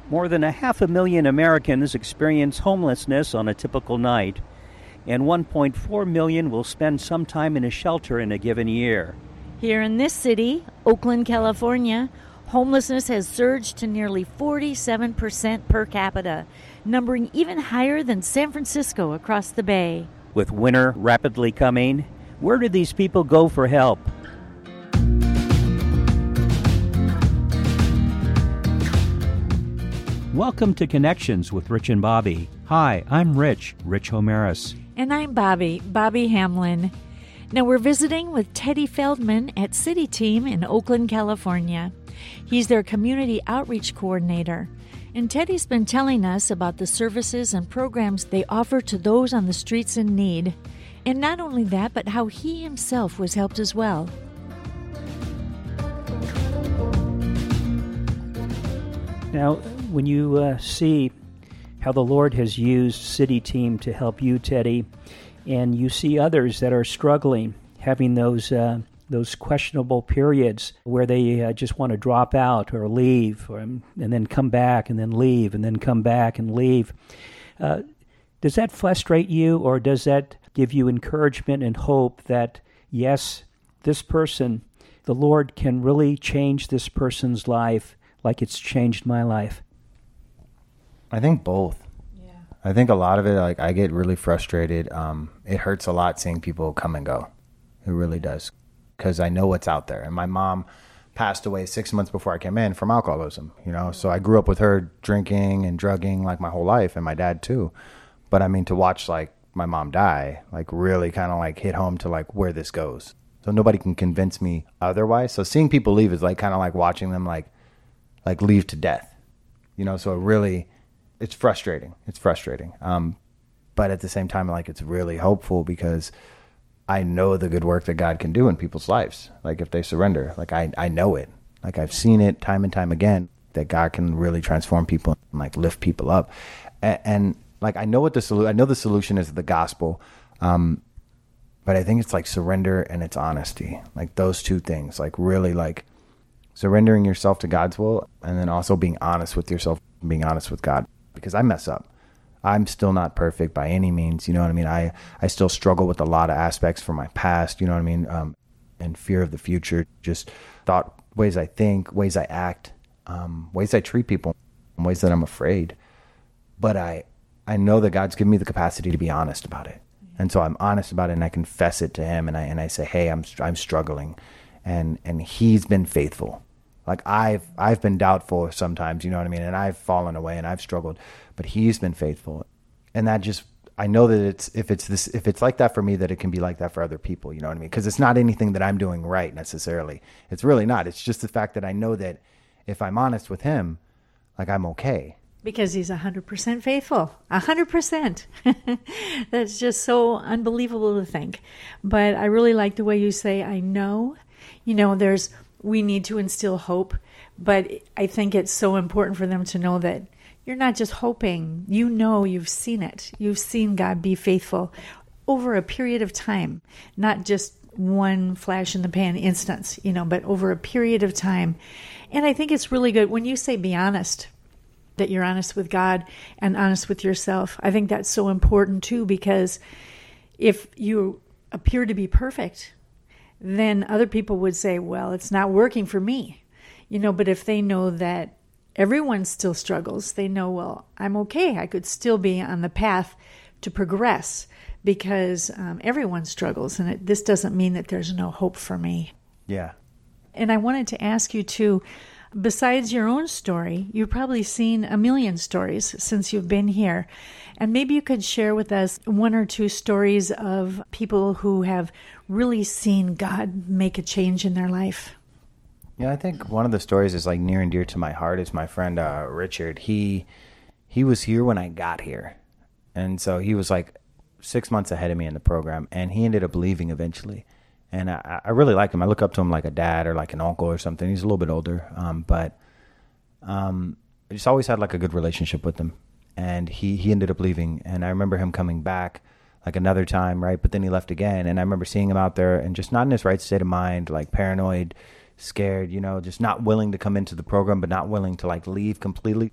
More than 500,000 Americans experience homelessness on a typical night, and 1.4 million will spend some time in a shelter in a given year. Here in this city, Oakland, California, homelessness has surged to nearly 47% per capita, numbering even higher than San Francisco across the bay. With winter rapidly coming, where do these people go for help? Welcome to Connections with Rich and Bobby. Hi, I'm Rich Homeris. And I'm Bobby Hamlin. Now we're visiting with Teddy Feldman at City Team in Oakland, California. He's their community outreach coordinator. And Teddy's been telling us about the services and programs they offer to those on the streets in need. And not only that, but how he himself was helped as well. Now, when you see how the Lord has used City Team to help you, Teddy, and you see others that are struggling, having those questionable periods where they just want to drop out or leave, and then come back and then leave, and then come back and leave, does that frustrate you, or does that give you encouragement and hope that, yes, this person, the Lord can really change this person's life like it's changed my life? I think both. Yeah. I think a lot of it, like, I get really frustrated. It hurts a lot seeing people come and go. It really does. Because I know what's out there. And my mom passed away 6 months before I came in from alcoholism, So I grew up with her drinking and drugging like my whole life, and my dad too. But I mean, to watch like my mom die, like really kind of like hit home to like where this goes. So nobody can convince me otherwise. So seeing people leave is like kind of like watching them like leave to death, So it's frustrating. It's frustrating. But at the same time, like, it's really hopeful because I know the good work that God can do in people's lives. Like, if they surrender, like, I know it. Like, I've seen it time and time again that God can really transform people and like lift people up. And like, I know the solution is the gospel. But I think it's like surrender and it's honesty. Like, those two things, like really like surrendering yourself to God's will, and then also being honest with yourself, being honest with God, because I mess up. I'm still not perfect by any means. You know what I mean? I still struggle with a lot of aspects from my past, you know what I mean? And fear of the future, just ways I think, ways I act, ways I treat people, ways that I'm afraid. But I know that God's given me the capacity to be honest about it. And so I'm honest about it, and I confess it to him, and I say, hey, I'm struggling. And he's been faithful. Like, I've been doubtful sometimes, you know what I mean? And I've fallen away and I've struggled, but he's been faithful. And that just, I know that if it's like that for me, that it can be like that for other people, you know what I mean? Because it's not anything that I'm doing right necessarily. It's really not. It's just the fact that I know that if I'm honest with him, like, I'm okay. Because he's 100% faithful. 100%. That's just so unbelievable to think. But I really like the way you say, I know. We need to instill hope, but I think it's so important for them to know that you're not just hoping. You've seen it. You've seen God be faithful over a period of time, not just one flash in the pan instance, but over a period of time. And I think it's really good when you say be honest, that you're honest with God and honest with yourself. I think that's so important too, because if you appear to be perfect, then other people would say, well, it's not working for me. But if they know that everyone still struggles, they know, well, I'm okay. I could still be on the path to progress because everyone struggles. And this doesn't mean that there's no hope for me. Yeah. And I wanted to ask you too, besides your own story, you've probably seen a million stories since you've been here. And maybe you could share with us one or two stories of people who have really seen God make a change in their life. Yeah, I think one of the stories is like near and dear to my heart is my friend Richard. He was here when I got here. And so he was like 6 months ahead of me in the program, and he ended up leaving eventually. And I really like him. I look up to him like a dad or like an uncle or something. He's a little bit older, but I just always had like a good relationship with him. And he ended up leaving, and I remember him coming back like another time, right? But then he left again, and I remember seeing him out there and just not in his right state of mind, like paranoid, scared, just not willing to come into the program, but not willing to like leave completely.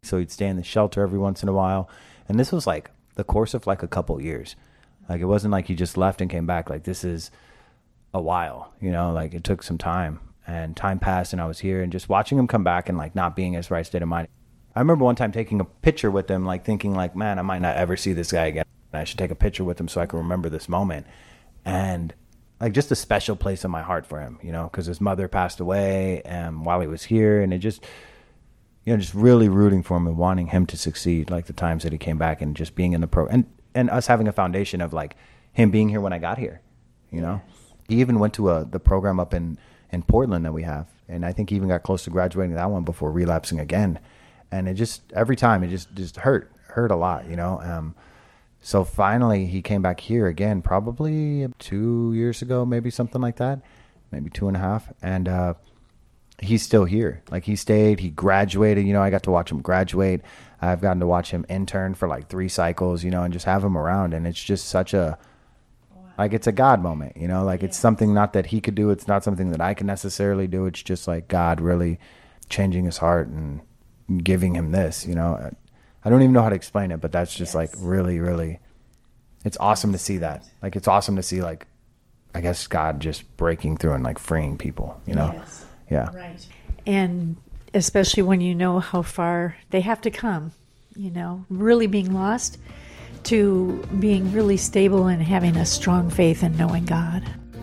So he'd stay in the shelter every once in a while. And this was like the course of like a couple years. Like it wasn't like he just left and came back. Like this is a while, you know, like it took some time, and time passed and I was here, and just watching him come back and like not being in his right state of mind. I remember one time taking a picture with him, like thinking like, man, I might not ever see this guy again. I should take a picture with him so I can remember this moment. And like just a special place in my heart for him, you know, because his mother passed away while he was here, and it just, you know, just really rooting for him and wanting him to succeed, like the times that he came back and just being in the pro, and us having a foundation of like him being here when I got here, you know. He even went to the program up in Portland that we have, and I think he even got close to graduating that one before relapsing again. And it just, every time it just hurt a lot, you know. So finally he came back here again, probably 2 years ago, maybe something like that, maybe 2.5. And he's still here. Like he stayed, he graduated, you know, I got to watch him graduate. I've gotten to watch him intern for like 3 cycles, you know, and just have him around. And it's just such a, like, it's a God moment, you know, like it's something not that he could do. It's not something that I can necessarily do. It's just like God really changing his heart and giving him this, you know. I don't even know how to explain it, but that's just like really, really, it's awesome to see that. Like, it's awesome to see, like, I guess God just breaking through and like freeing people, you know? Yes. Yeah. Right. And especially when you know how far they have to come, you know, really being lost to being really stable and having a strong faith and knowing God.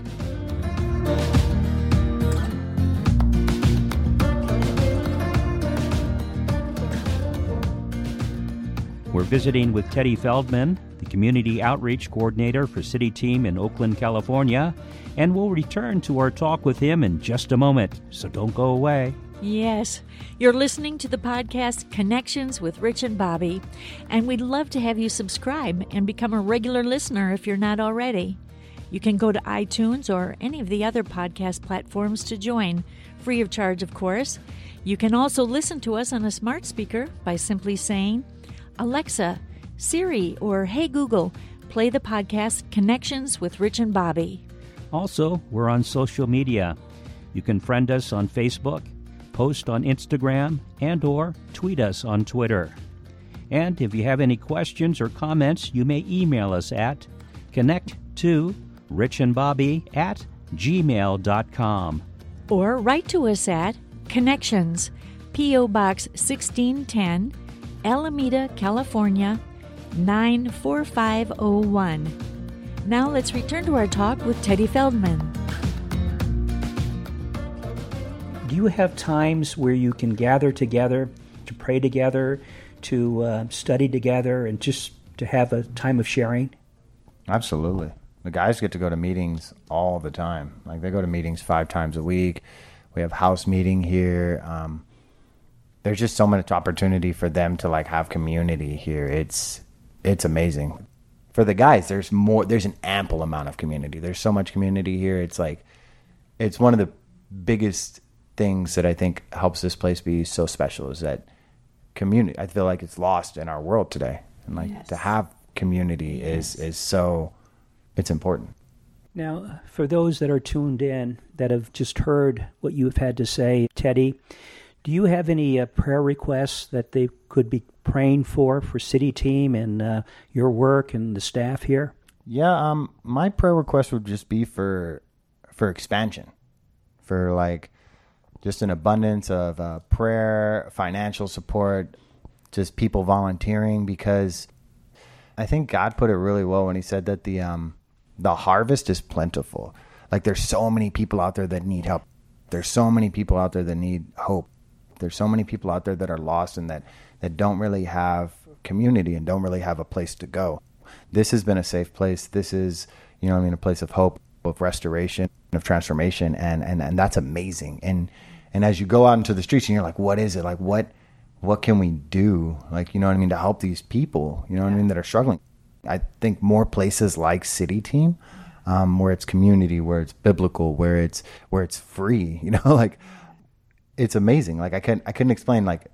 We're visiting with Teddy Feldman, the Community Outreach Coordinator for City Team in Oakland, California, and we'll return to our talk with him in just a moment, so don't go away. Yes, you're listening to the podcast Connections with Rich and Bobby, and we'd love to have you subscribe and become a regular listener if you're not already. You can go to iTunes or any of the other podcast platforms to join, free of charge, of course. You can also listen to us on a smart speaker by simply saying, Alexa, Siri, or Hey Google, play the podcast Connections with Rich and Bobby. Also, we're on social media. You can friend us on Facebook, post on Instagram, and or tweet us on Twitter. And if you have any questions or comments, you may email us at connect2richandbobby@gmail.com. Or write to us at Connections, P.O. Box 1610, Alameda, California, 94501. Now let's return to our talk with Teddy Feldman. Do you have times where you can gather together, to pray together, to study together, and just to have a time of sharing? Absolutely. The guys get to go to meetings all the time. Like, they go to meetings 5 times a week. We have house meeting here. There's just so much opportunity for them to like have community here. It's amazing. For the guys, there's an ample amount of community. There's so much community here. It's like, it's one of the biggest things that I think helps this place be so special is that community. I feel like it's lost in our world today. And like to have community is so, it's important. Now, for those that are tuned in, that have just heard what you've had to say, Teddy, do you have any prayer requests that they could be praying for City Team and your work and the staff here? Yeah, my prayer request would just be for expansion, for like just an abundance of prayer, financial support, just people volunteering, because I think God put it really well when he said that the harvest is plentiful. Like, there's so many people out there that need help. There's so many people out there that need hope. There's so many people out there that are lost and that don't really have community and don't really have a place to go. This has been a safe place. This is, you know what I mean, a place of hope, of restoration, of transformation, and that's amazing. And as you go out into the streets and you're like, what is it? Like, what can we do? Like, you know what I mean, to help these people, you know what I mean, that are struggling. I think more places like City Team, where it's community, where it's biblical, where it's free, you know, like, it's amazing. Like, I couldn't explain, like,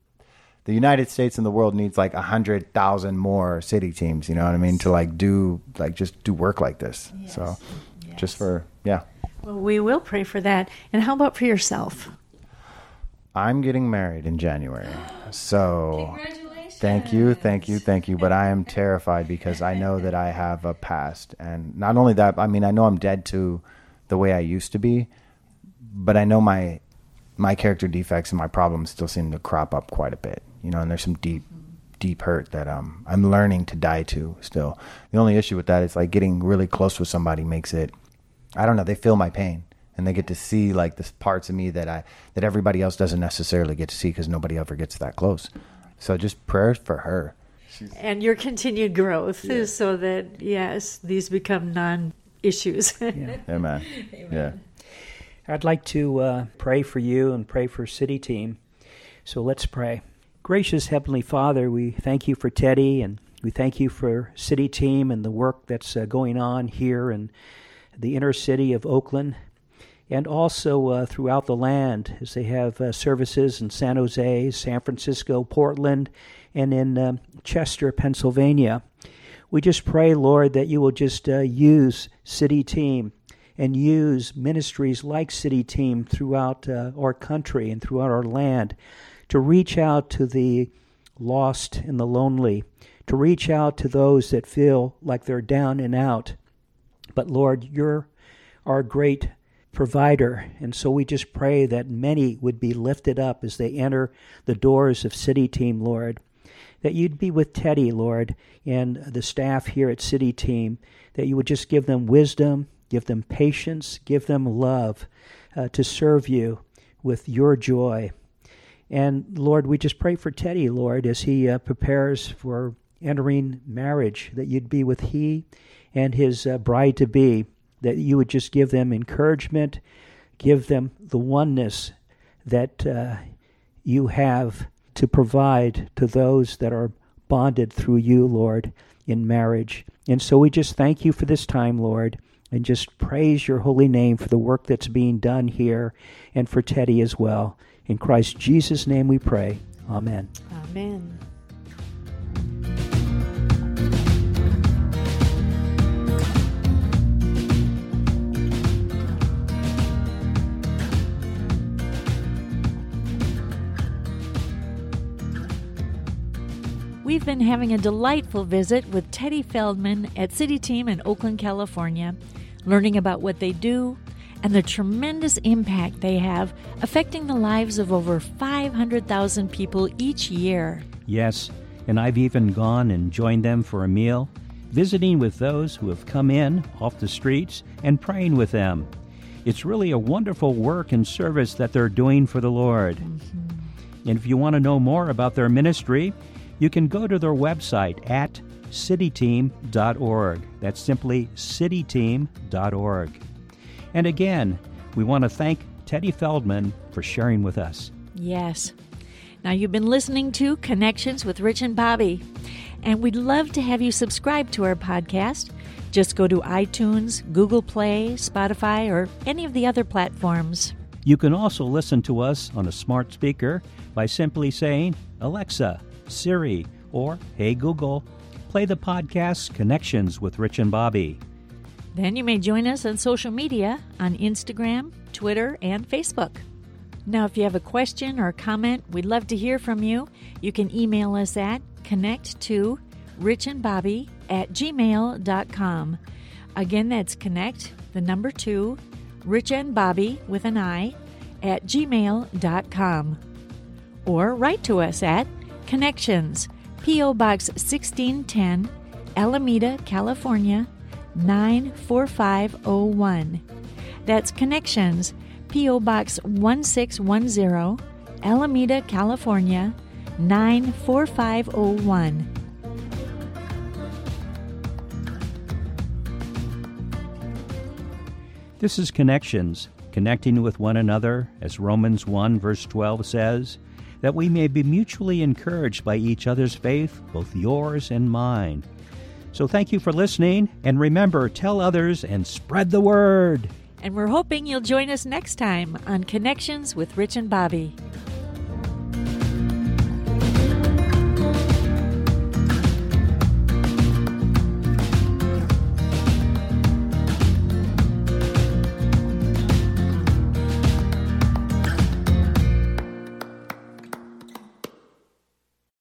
the United States and the world needs like 100,000 more City Teams, you know what I mean, to like do work like this. Yes. So just for, yeah. Well, we will pray for that. And how about for yourself? I'm getting married in January. So Congratulations. Thank you. But I am terrified because I know that I have a past. And not only that, I mean, I know I'm dead to the way I used to be, but I know my character defects and my problems still seem to crop up quite a bit, and there's some deep hurt that I'm learning to die to still. The only issue with that is like getting really close with somebody makes it, I don't know, they feel my pain and they get to see like the parts of me that everybody else doesn't necessarily get to see because nobody ever gets that close. So just prayers for her. And your continued growth is so that, yes, these become non-issues. Yeah. Amen. Yeah. I'd like to pray for you and pray for City Team. So let's pray. Gracious Heavenly Father, we thank you for Teddy, and we thank you for City Team and the work that's going on here in the inner city of Oakland, and also throughout the land as they have services in San Jose, San Francisco, Portland, and in Chester, Pennsylvania. We just pray, Lord, that you will just use City Team and use ministries like City Team throughout our country and throughout our land to reach out to the lost and the lonely, to reach out to those that feel like they're down and out. But Lord, you're our great provider, and so we just pray that many would be lifted up as they enter the doors of City Team, Lord. That you'd be with Teddy, Lord, and the staff here at City Team, that you would just give them wisdom, give them patience, give them love to serve you with your joy. And Lord, we just pray for Teddy, Lord, as he prepares for entering marriage, that you'd be with he and his bride-to-be, that you would just give them encouragement, give them the oneness that you have to provide to those that are bonded through you, Lord, in marriage. And so we just thank you for this time, Lord, and just praise your holy name for the work that's being done here and for Teddy as well. In Christ Jesus' name we pray. Amen. Amen. We've been having a delightful visit with Teddy Feldman at City Team in Oakland, California, learning about what they do and the tremendous impact they have affecting the lives of over 500,000 people each year. Yes, and I've even gone and joined them for a meal, visiting with those who have come in off the streets and praying with them. It's really a wonderful work and service that they're doing for the Lord. Mm-hmm. And if you want to know more about their ministry, you can go to their website at cityteam.org. That's simply cityteam.org. And again, we want to thank Teddy Feldman for sharing with us. Yes. Now, you've been listening to Connections with Rich and Bobby, and we'd love to have you subscribe to our podcast. Just go to iTunes, Google Play, Spotify, or any of the other platforms. You can also listen to us on a smart speaker by simply saying, Alexa, Siri, or Hey Google, play the podcast Connections with Rich and Bobby. Then you may join us on social media on Instagram, Twitter, and Facebook. Now, if you have a question or a comment, we'd love to hear from you. You can email us at connect2richandbobby@gmail.com. Again, that's connect, the number 2, richandbobby with an I, @gmail.com. Or write to us at Connections, P.O. Box 1610, Alameda, California, 94501. That's Connections, P.O. Box 1610, Alameda, California, 94501. This is Connections, connecting with one another, as Romans 1 verse 12 says, that we may be mutually encouraged by each other's faith, both yours and mine. So thank you for listening, and remember, tell others and spread the word. And we're hoping you'll join us next time on Connections with Rich and Bobby.